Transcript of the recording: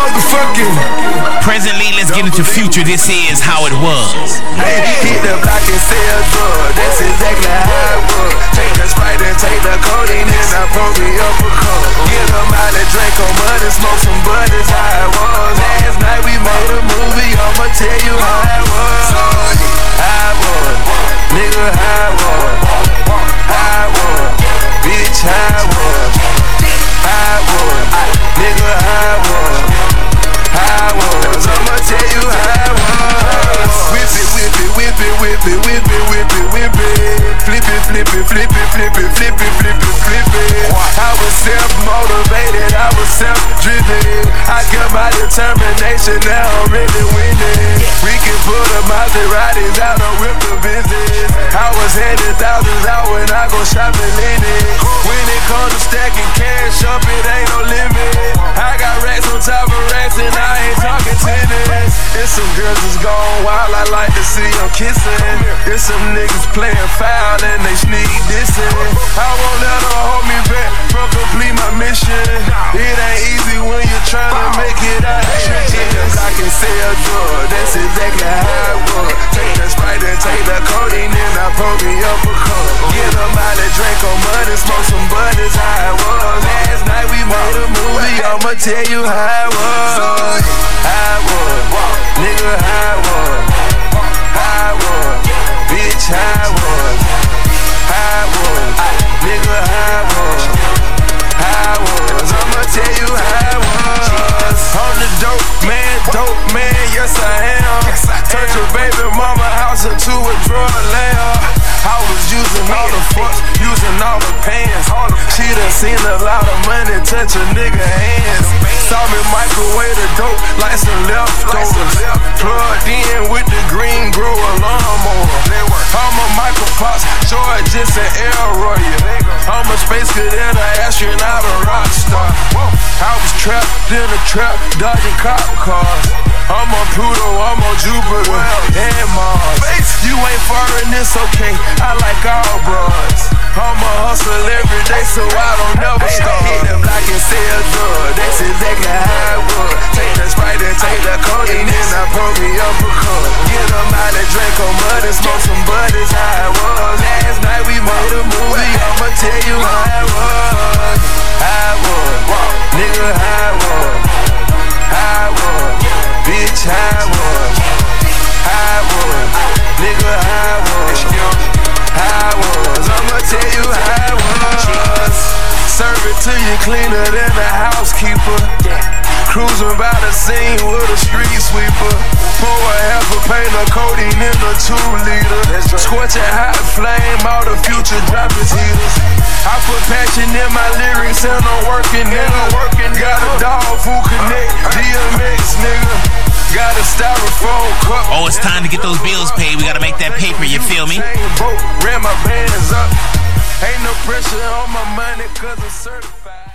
motherfucking. Presently, let's get into future. This is how it was. Hit the block and sell drugs. That's exactly how it was. Take the Sprite and take the codeine and I pour me up a cup. Get them out and drink on mud and smoke some bud. That's how it was. Last night we made a movie. I'ma tell you how it was. How it was. Nigga, how it was. How it was. Bitch, how it was. How it was. Nigga, how it was. How it was. I'ma tell you how it was. Whip it, whip it, whip it, whip it, whip it, whip it, whip it. Flip it, flip it, flip it, flip it, flip it, flip it, flip it. I was self-motivated, I was self-driven. I kept my determination, now I'm really winning. We can put a Maseratis out and whip the business. I was handing thousands out when I go shopping in it. When it comes to stacking cash up, it ain't no limit. I got racks on top of racks and I ain't talking tennis. It's some girls that's gone wild, I like to see them kissing. It's some niggas playing foul and they sneak dissing. I won't let her hold me back from complete my mission. It ain't easy when you're trying to make it out of shit. Hit the block and sell drugs, that's exactly how it was. Take the Sprite and take the codeine and I pour me up a cup. Get them out and drink on mud and smoke some bud, that's how it was. Last night we made a movie, I'ma tell you how it was. How it was. Nigga, how it was. How it was. Bitch, how it was. How it was. Nigga, how it was. How it was. I'ma tell you how it was. I'm the dope man, yes I am. Turned your baby mama house into a drug lair. I was using all the fucks, using all the pants. She done seen a lot of money touch a nigga hands. Saw me microwave the dope like some leftovers. Plugged in with the green grower lawnmower. I'm a Michael Fox, George, just an Elroy. I'm a space cadet, an astronaut, a rock star. I was trapped in a trap, dodging cop cars. I'm on Pluto, I'm on Jupiter, and Mars. You ain't foreign, it's okay, I like all bras. I'm a hustle every day, so I don't never stop. Hit the block and sell drugs, that's exactly how it was. Take the Sprite and take the codeine and I pour me up a cup. Get them out and drink on mud and smoke some bud, that's how it was. Last night we made a movie, I'ma tell you how it was. How it was. Nigga, how it was. How it was. Bitch, how it was. How it was. Nigga, how it was. How it was. I'ma tell you how it was. Serve it to you cleaner than a housekeeper. Cruising by the scene with a street sweeper. Pour a half a paint of codeine in a 2-liter. Scorching hot flame, all the future droppers heaters. I put passion in my lyrics and I'm working, nigga. Got a dog food connect, DMX, nigga. Got a styrofoam cup. Oh, it's time to get those bills paid. We gotta make that paper, you feel me? Ran my bands up. Ain't no pressure on my money cause I'm certified.